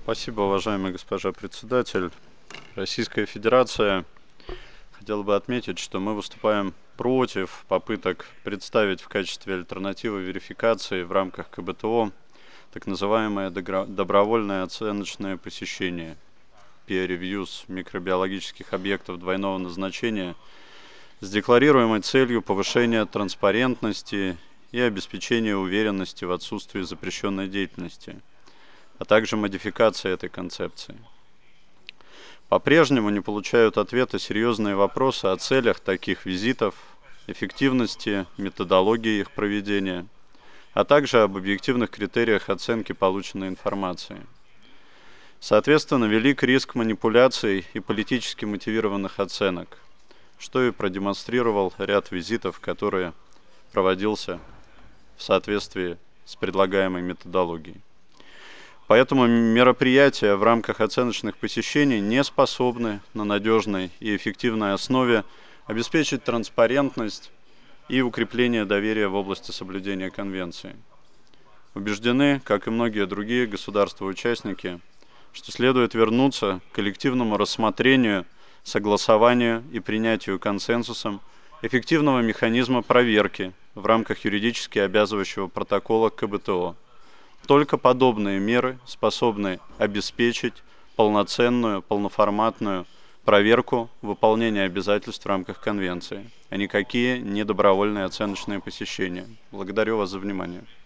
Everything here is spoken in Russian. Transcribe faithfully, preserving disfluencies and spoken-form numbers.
Спасибо, уважаемый госпожа председатель. Российская Федерация хотела бы отметить, что мы выступаем против попыток представить в качестве альтернативы верификации в рамках ка бэ тэ о так называемое добровольное оценочное посещение peer reviews микробиологических объектов двойного назначения с декларируемой целью повышения транспарентности и обеспечения уверенности в отсутствии запрещенной деятельности, а также модификации этой концепции. По-прежнему не получают ответа серьезные вопросы о целях таких визитов, эффективности, методологии их проведения, а также об объективных критериях оценки полученной информации. Соответственно, велик риск манипуляций и политически мотивированных оценок, что и продемонстрировал ряд визитов, которые проводился в соответствии с предлагаемой методологией. Поэтому мероприятия в рамках оценочных посещений не способны на надежной и эффективной основе обеспечить транспарентность и укрепление доверия в области соблюдения Конвенции. Убеждены, как и многие другие государства-участники, что следует вернуться к коллективному рассмотрению, согласованию и принятию консенсусом эффективного механизма проверки в рамках юридически обязывающего протокола к ка бэ тэ о. Только подобные меры способны обеспечить полноценную, полноформатную проверку выполнения обязательств в рамках Конвенции, а никакие недобровольные оценочные посещения. Благодарю вас за внимание.